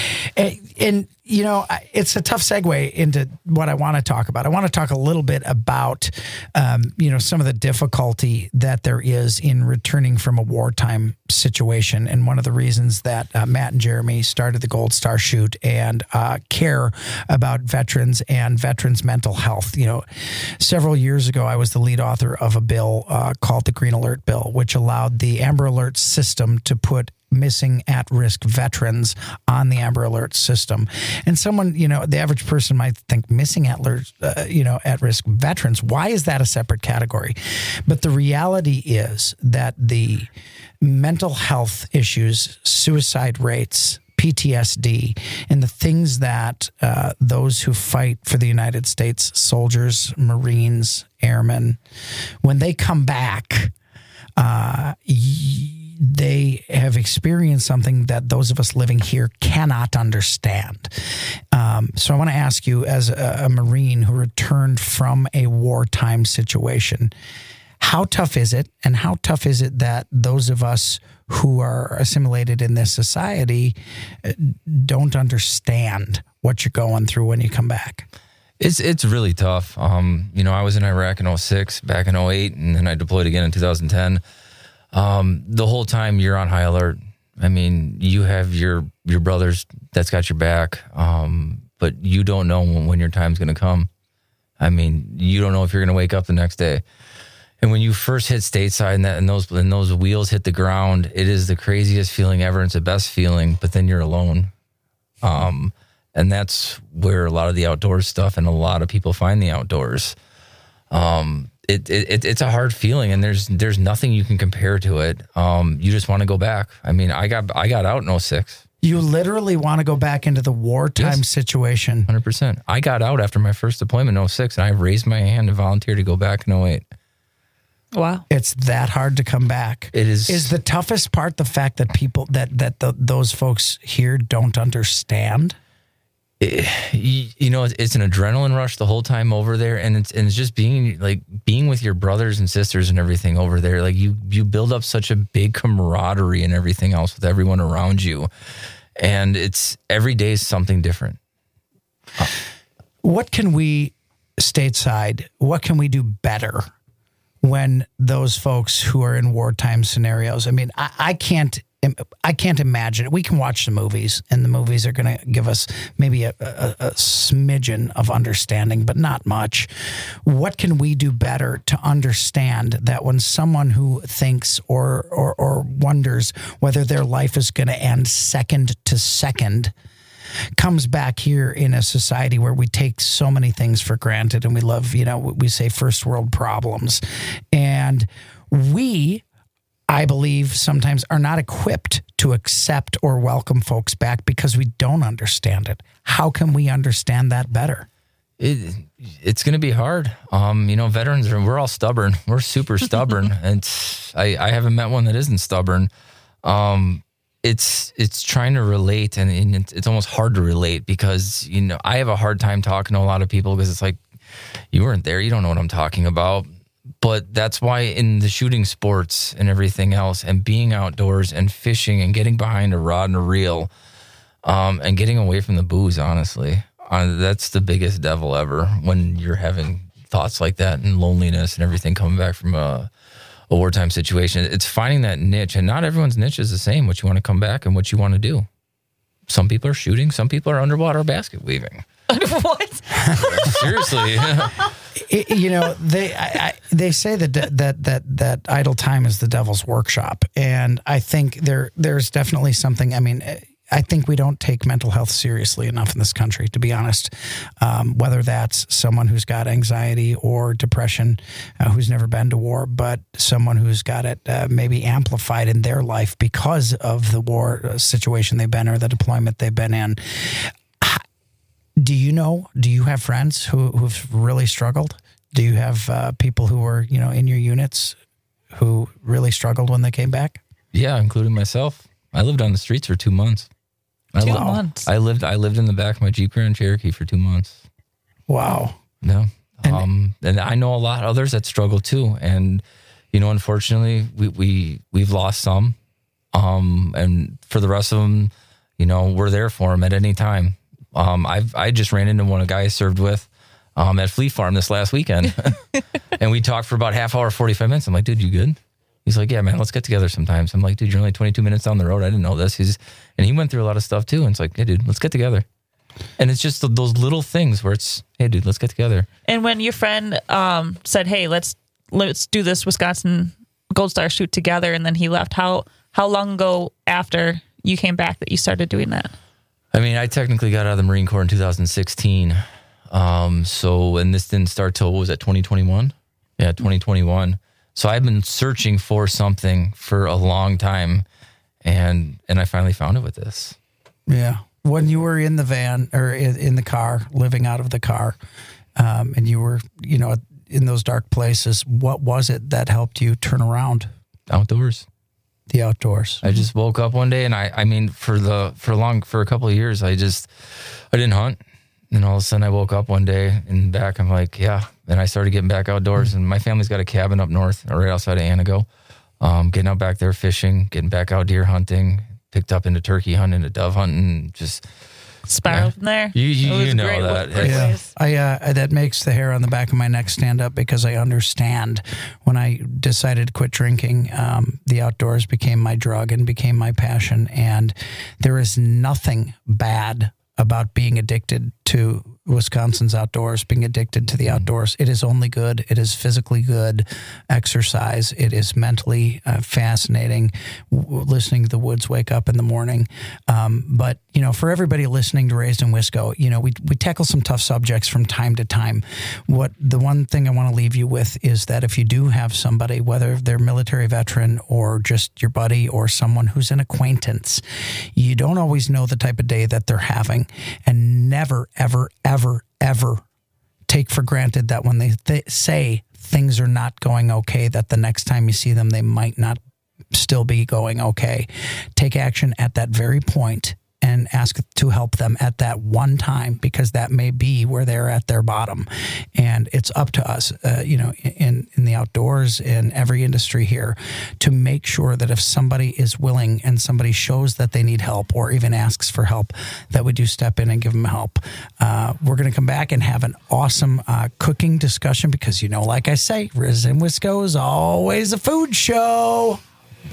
It's a tough segue into what I want to talk about. I want to talk a little bit about, some of the difficulty that there is in returning from a wartime situation. And one of the reasons that Matt and Jeremy started the Gold Star Shoot and care about veterans and veterans' mental health. Several years ago, I was the lead author of a bill called the Green Alert Bill, which allowed the Amber Alert system to put missing at-risk veterans on the Amber Alert system. And someone, the average person might think missing at-risk veterans, why is that a separate category? But the reality is that the mental health issues, suicide rates, PTSD, and the things that those who fight for the United States, soldiers, Marines, airmen, when they come back, they have experienced something that those of us living here cannot understand. So I want to ask you, as a Marine who returned from a wartime situation, how tough is it? And how tough is it that those of us who are assimilated in this society don't understand what you're going through when you come back? It's really tough. I was in Iraq in 2006, back in 2008, and then I deployed again in 2010. The whole time you're on high alert. I mean, you have your brothers that's got your back, but you don't know when your time's going to come. I mean, you don't know if you're going to wake up the next day. And when you first hit stateside and those wheels hit the ground, it is the craziest feeling ever. It's the best feeling, but then you're alone. And that's where a lot of the outdoors stuff and a lot of people find the outdoors. It's a hard feeling, and there's nothing you can compare to it. You just want to go back. I mean, I got out in 2006. You literally want to go back into the wartime situation. 100%. I got out after my first deployment in 2006, and I raised my hand and volunteered to go back in 2008. Wow. It's that hard to come back. It is. Is the toughest part the fact that people, those folks here don't understand? It's an adrenaline rush the whole time over there, and it's just being with your brothers and sisters and everything over there. Like you build up such a big camaraderie and everything else with everyone around you, and it's every day is something different. What can we stateside? What can we do better when those folks who are in wartime scenarios? I mean, I can't imagine it. We can watch the movies, and the movies are going to give us maybe a smidgen of understanding, but not much. What can we do better to understand that when someone who thinks or wonders whether their life is going to end second to second comes back here in a society where we take so many things for granted, and we love, we say first world problems, and I believe sometimes are not equipped to accept or welcome folks back because we don't understand it. How can we understand that better? It's going to be hard. Veterans we're all stubborn. We're super stubborn. And I haven't met one that isn't stubborn. It's trying to relate, and it's almost hard to relate because, I have a hard time talking to a lot of people because it's like, you weren't there. You don't know what I'm talking about. But that's why in the shooting sports and everything else, and being outdoors and fishing and getting behind a rod and a reel, and getting away from the booze, honestly, that's the biggest devil ever when you're having thoughts like that and loneliness and everything coming back from a wartime situation. It's finding that niche, and not everyone's niche is the same, what you want to come back and what you want to do. Some people are shooting, some people are underwater basket weaving. What? Seriously. They say that idle time is the devil's workshop, and I think there's definitely something. I mean, I think we don't take mental health seriously enough in this country, to be honest. Whether that's someone who's got anxiety or depression, who's never been to war, but someone who's got it maybe amplified in their life because of the war situation they've been or the deployment they've been in. Do you have friends who've really struggled? Do you have people who were, in your units who really struggled when they came back? Yeah, including myself. I lived on the streets for 2 months. 2 months. I lived in the back of my Jeep Grand Cherokee for 2 months. Wow. Yeah. And I know a lot of others that struggle too. And, unfortunately we've lost some. And for the rest of them, we're there for them at any time. I just ran into one of the guys I served with, at Fleet Farm this last weekend. And we talked for about half hour, 45 minutes. I'm like, dude, you good? He's like, yeah, man, let's get together sometimes. I'm like, dude, you're only 22 minutes down the road. I didn't know this. And he went through a lot of stuff too. And it's like, hey, dude, let's get together. And it's just those little things where it's, hey, dude, let's get together. And when your friend said, hey, let's do this Wisconsin Gold Star shoot together, and then he left, how long ago after you came back that you started doing that? I mean, I technically got out of the Marine Corps in 2016. And this didn't start till, what was it, 2021? Yeah, 2021. So I've been searching for something for a long time, and I finally found it with this. Yeah. When you were in the van or in the car, living out of the car, and you were, in those dark places, what was it that helped you turn around? Outdoors. The outdoors. I just woke up one day, and I mean, for a couple of years, I didn't hunt. And all of a sudden I woke up one day and back, I'm like, yeah. And I started getting back outdoors, and my family's got a cabin up north, or right outside of Anago. Getting out back there fishing, getting back out deer hunting, picked up into turkey hunting, into dove hunting, just spiraled from there. You know that. Yeah. That makes the hair on the back of my neck stand up, because I understand when I decided to quit drinking, the outdoors became my drug and became my passion. And there is nothing bad about being addicted to Wisconsin's outdoors, being addicted to the outdoors. It is only good. It is physically good exercise. It is mentally fascinating, listening to the woods wake up in the morning. But, for everybody listening to Raised in Wisco, we tackle some tough subjects from time to time. The one thing I want to leave you with is that if you do have somebody, whether they're military veteran or just your buddy or someone who's an acquaintance, you don't always know the type of day that they're having. And never, ever, ever, ever take for granted that when they say things are not going okay, that the next time you see them, they might not still be going okay. Take action at that very point and ask to help them at that one time, because that may be where they're at their bottom. And it's up to us, in the outdoors, in every industry here, to make sure that if somebody is willing and somebody shows that they need help or even asks for help, that we do step in and give them help. We're going to come back and have an awesome cooking discussion, because, like I say, Raised in Wisco is always a food show.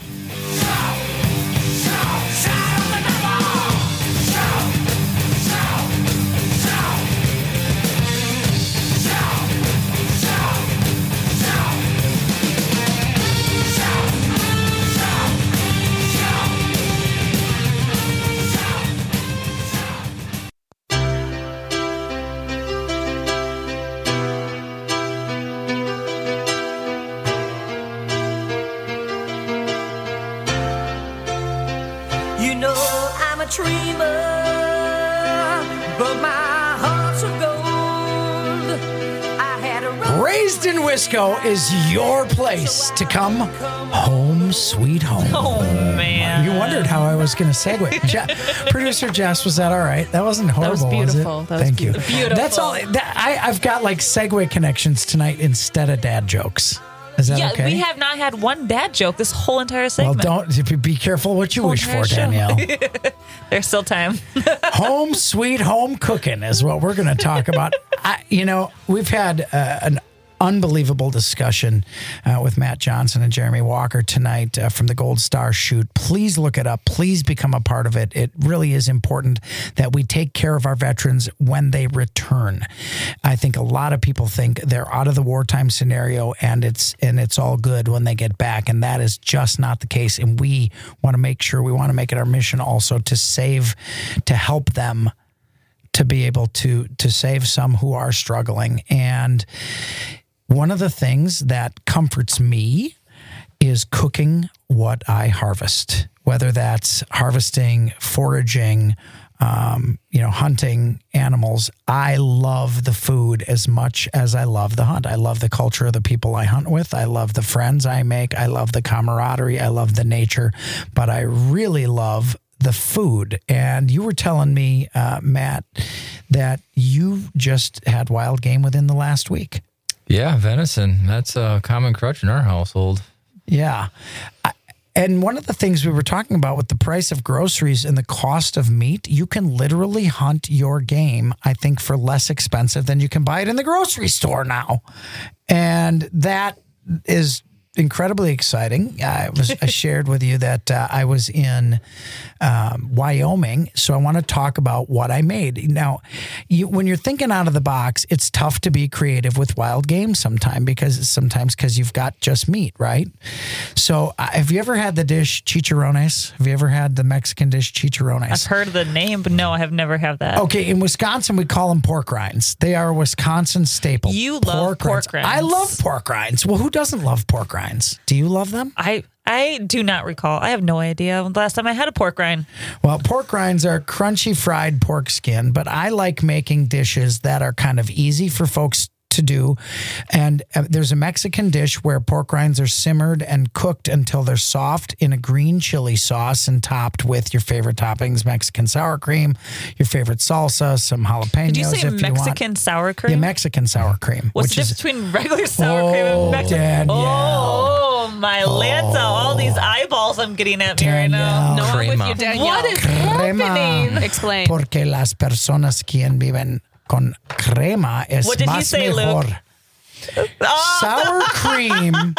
Dreamer, but my heart's of gold. I had a Raised in Wisco is your place to come home, sweet home. Oh, man. You wondered how I was going to segue. Producer Jess, was that all right? That wasn't horrible, that was beautiful. Was it? That was Thank beautiful. you. That's all. I've got like segue connections tonight instead of dad jokes. Is that okay? We have not had one dad joke this whole entire segment. Well, be careful what you wish for, Danielle. There's still time. Home sweet home cooking is what we're going to talk about. We've had an unbelievable discussion with Matt Johnson and Jeremy Walker tonight from the Gold Star shoot. Please look it up. Please become a part of it. It really is important that we take care of our veterans when they return. I think a lot of people think they're out of the wartime scenario and it's all good when they get back, and that is just not the case. And we want to make it our mission also to help them to be able to save some who are struggling. And one of the things that comforts me is cooking what I harvest, whether that's harvesting, foraging, hunting animals, I love the food as much as I love the hunt. I love the culture of the people I hunt with. I love the friends I make. I love the camaraderie. I love the nature, but I really love the food. And you were telling me, Matt, that you just had wild game within the last week. Yeah, venison. That's a common crutch in our household. Yeah. And one of the things we were talking about with the price of groceries and the cost of meat, you can literally hunt your game, I think, for less expensive than you can buy it in the grocery store now. And that is incredibly exciting. I shared with you that I was in Wyoming, so I want to talk about what I made. Now, when you're thinking out of the box, it's tough to be creative with wild game sometimes because you've got just meat, right? So have you ever had the dish chicharrones? Have you ever had the Mexican dish chicharrones? I've heard of the name, but no, I have never had that. Okay, in Wisconsin, we call them pork rinds. They are a Wisconsin staple. You love pork rinds. I love pork rinds. Well, who doesn't love pork rinds? Do you love them? I do not recall. I have no idea the last time I had a pork rind. Well, pork rinds are crunchy fried pork skin, but I like making dishes that are kind of easy for folks to do. And there's a Mexican dish where pork rinds are simmered and cooked until they're soft in a green chili sauce and topped with your favorite toppings, Mexican sour cream, your favorite salsa, some jalapenos. Did you say Mexican sour cream? Yeah, Mexican sour cream. What's the difference between regular sour cream and Mexican? Danielle. Oh, my Lanta. All these eyeballs I'm getting at me right now. No, I'm with you, Danielle. What is happening? Explain. Porque las personas quien viven con crema es What did más you say, mejor. Luke? Sour cream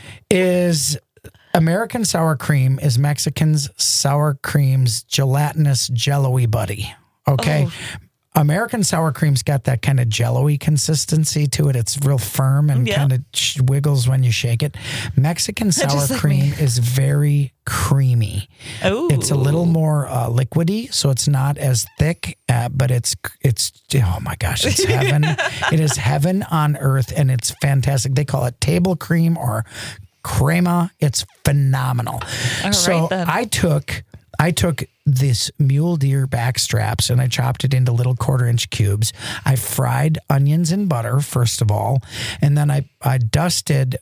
is American sour cream is Mexican's sour cream's gelatinous jello-y buddy. Okay. American sour cream's got that kind of jello-y consistency to it. It's real firm and kind of wiggles when you shake it. Mexican sour cream is very creamy. Ooh. It's a little more liquidy, so it's not as thick, but it's oh my gosh, it's heaven. It is heaven on earth, and it's fantastic. They call it table cream or crema. It's phenomenal. So I took this mule deer back straps and I chopped it into little 1/4-inch cubes. I fried onions in butter, first of all, and then I dusted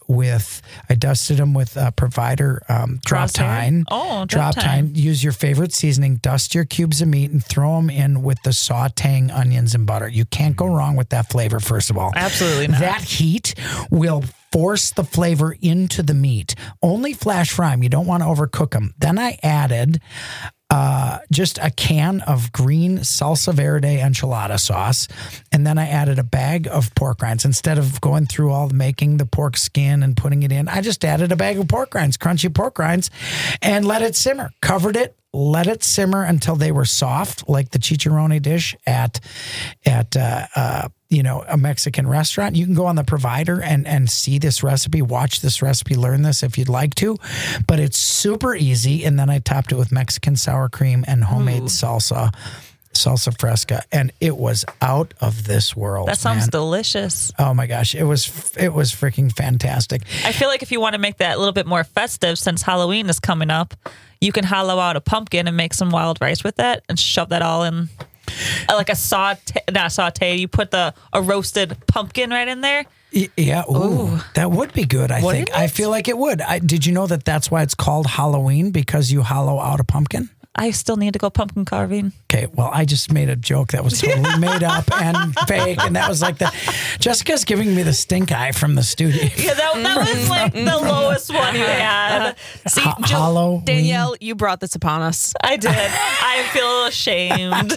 them with Provider drop tine. Oh, drop tine. Use your favorite seasoning. Dust your cubes of meat and throw them in with the sauteing onions and butter. You can't go wrong with that flavor, first of all. Absolutely not. That heat will force the flavor into the meat. Only flash fry them. You don't want to overcook them. Then I added just a can of green salsa verde enchilada sauce. And then I added a bag of pork rinds. Instead of going through all making the pork skin and putting it in, I just added a bag of pork rinds, crunchy pork rinds, and let it simmer. Covered it, let it simmer until they were soft, like the chicharrone dish at a Mexican restaurant. You can go on the Provider and see this recipe, watch this recipe, learn this if you'd like to. But it's super easy. And then I topped it with Mexican sour cream and homemade salsa fresca, and it was out of this world. That sounds delicious. Oh my gosh, it was freaking fantastic. I feel like if you want to make that a little bit more festive, since Halloween is coming up, you can hollow out a pumpkin and make some wild rice with that and shove that all in. Like a saute. You put a roasted pumpkin right in there. Yeah, that would be good, I think. I feel like it would. Did you know that that's why it's called Halloween, because you hollow out a pumpkin? I still need to go pumpkin carving. Okay, well, I just made a joke that was totally made up and fake, and that was like Jessica's giving me the stink eye from the studio. Yeah, that was like the lowest one you had. See, Halloween. Danielle, you brought this upon us. I did. I feel ashamed.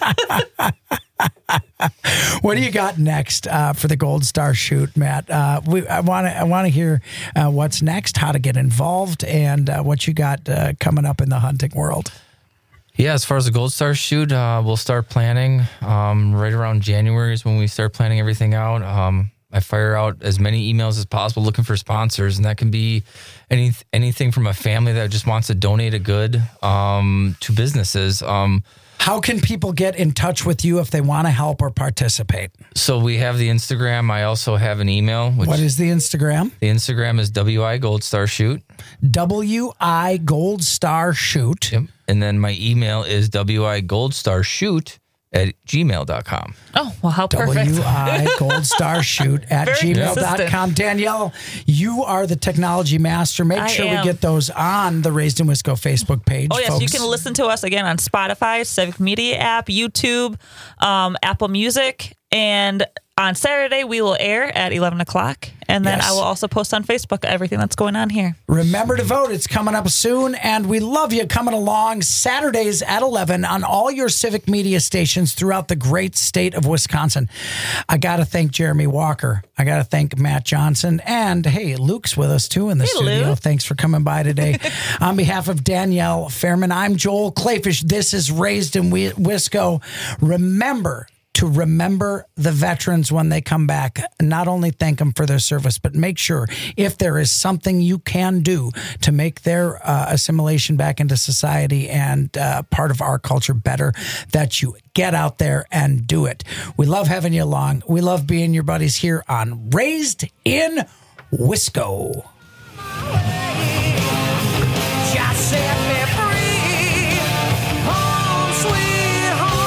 What do you got next for the Gold Star shoot, Matt? I want to hear what's next, how to get involved, and what you got coming up in the hunting world. Yeah, as far as the Gold Star shoot, we'll start planning right around January is when we start planning everything out. I fire out as many emails as possible looking for sponsors, and that can be anything from a family that just wants to donate a good to businesses. How can people get in touch with you if they want to help or participate? So we have the Instagram. I also have an email. What is the Instagram? The Instagram is WI Gold Star Shoot. WI Gold Star Shoot. Yep. And then my email is wigoldstarshoot@gmail.com. Oh, well, how perfect. WIGoldstarShoot@gmail.com. Danielle, you are the technology master. Make sure we get those on the Raised in Wisco Facebook page. Oh, yes. Folks. You can listen to us again on Spotify, Civic Media app, YouTube, Apple Music. And on Saturday, we will air at 11 o'clock. And then I will also post on Facebook everything that's going on here. Remember to vote. It's coming up soon. And we love you coming along Saturdays at 11 on all your Civic Media stations throughout the great state of Wisconsin. I got to thank Jeremy Walker. I got to thank Matt Johnson. And, hey, Luke's with us, too, in the studio. Luke. Thanks for coming by today. On behalf of Danielle Fairman, I'm Joel Clayfish. This is Raised in Wisco. Remember the veterans when they come back. Not only thank them for their service, but make sure if there is something you can do to make their assimilation back into society and part of our culture better, that you get out there and do it. We love having you along. We love being your buddies here on Raised in Wisco. Just set me free. Home, sweet home.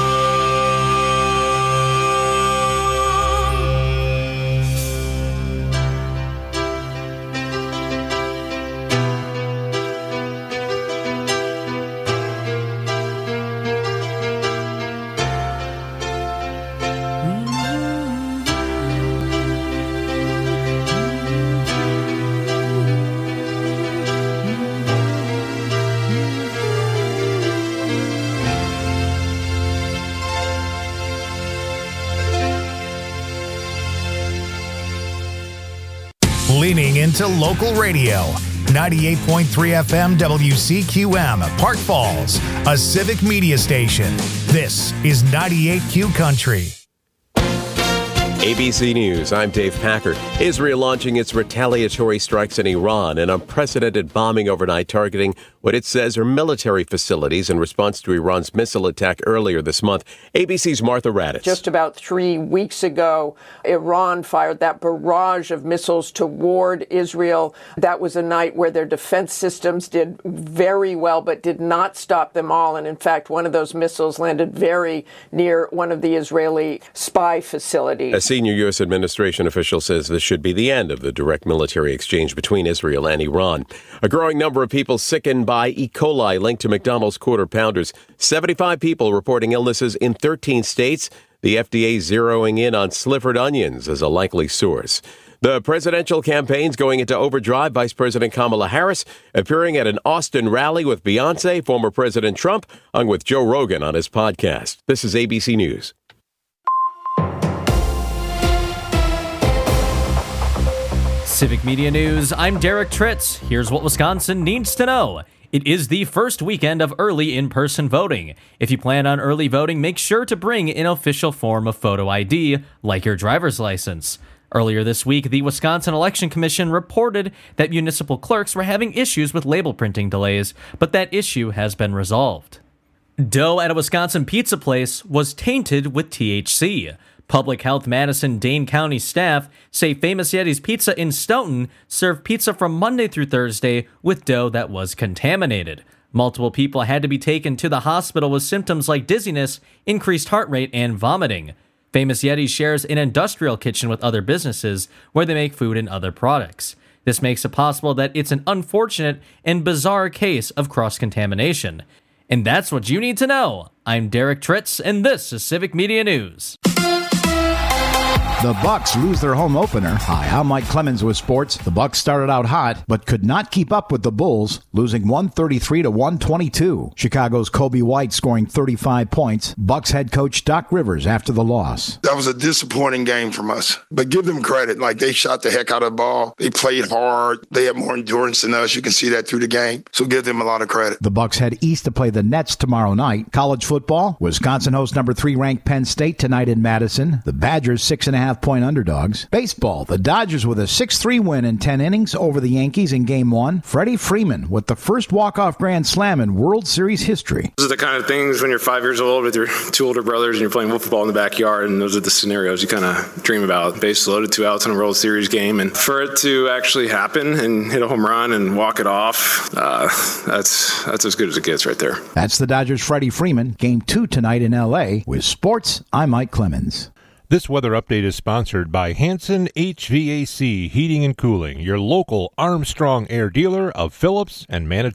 Leaning into local radio. 98.3 FM WCQM, Park Falls, a Civic Media station. This is 98Q Country. ABC News, I'm Dave Packard. Israel launching its retaliatory strikes in Iran, an unprecedented bombing overnight targeting what it says are military facilities in response to Iran's missile attack earlier this month. ABC's Martha Raddatz. Just about 3 weeks ago, Iran fired that barrage of missiles toward Israel. That was a night where their defense systems did very well, but did not stop them all. And in fact, one of those missiles landed very near one of the Israeli spy facilities. A senior U.S. administration official says this should be the end of the direct military exchange between Israel and Iran. A growing number of people sickened by E. coli linked to McDonald's Quarter Pounders. 75 people reporting illnesses in 13 states. The FDA zeroing in on slivered onions as a likely source. The presidential campaign's going into overdrive. Vice President Kamala Harris appearing at an Austin rally with Beyonce, former President Trump, hung with Joe Rogan on his podcast. This is ABC News. Civic Media News, I'm Derek Tritz. Here's what Wisconsin needs to know. It is the first weekend of early in-person voting. If you plan on early voting, make sure to bring an official form of photo ID, like your driver's license. Earlier this week, the Wisconsin Election Commission reported that municipal clerks were having issues with label printing delays, but that issue has been resolved. Dough at a Wisconsin pizza place was tainted with THC. Public Health Madison Dane County staff say Famous Yeti's Pizza in Stoughton served pizza from Monday through Thursday with dough that was contaminated. Multiple people had to be taken to the hospital with symptoms like dizziness, increased heart rate, and vomiting. Famous Yeti shares an industrial kitchen with other businesses where they make food and other products. This makes it possible that it's an unfortunate and bizarre case of cross-contamination. And that's what you need to know. I'm Derek Tritz, and this is Civic Media News. The Bucks lose their home opener. Hi, I'm Mike Clemens with sports. The Bucks started out hot, but could not keep up with the Bulls, losing 133-122. Chicago's Kobe White scoring 35 points. Bucks head coach Doc Rivers after the loss. That was a disappointing game from us, but give them credit. Like, they shot the heck out of the ball. They played hard. They had more endurance than us. You can see that through the game. So give them a lot of credit. The Bucks head east to play the Nets tomorrow night. College football, Wisconsin hosts number 3 ranked Penn State tonight in Madison. The Badgers 6.5 6.5-point underdogs. Baseball, the Dodgers with a 6-3 win in 10 innings over the Yankees in Game 1. Freddie Freeman with the first walk-off grand slam in World Series history. Those are the kind of things when you're 5 years old with your two older brothers and you're playing football in the backyard, and those are the scenarios you kind of dream about. Bases loaded, 2 outs in a World Series game, and for it to actually happen and hit a home run and walk it off, that's as good as it gets right there. That's the Dodgers' Freddie Freeman. Game 2 tonight in L.A. With sports, I'm Mike Clemens. This weather update is sponsored by Hanson HVAC Heating and Cooling, your local Armstrong Air dealer of Phillips and Manitowoc.